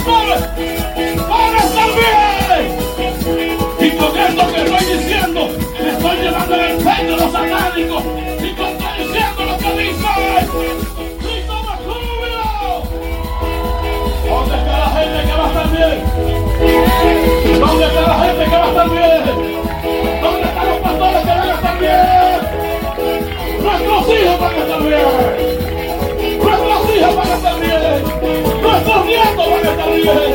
pastores van a estar bien. Y con esto que estoy diciendo, me estoy llevando el péndulo satánico. Y estoy diciendo lo que dice. ¡Sí, toma júbilo! ¿Dónde está la gente que va a estar bien? ¿Dónde está la gente que va a estar bien? ¿Dónde están los pastores que van a estar bien? Nuestros hijos van a estar bien. Nuestros hijos van a estar bien. Nuestros nietos van a estar bien.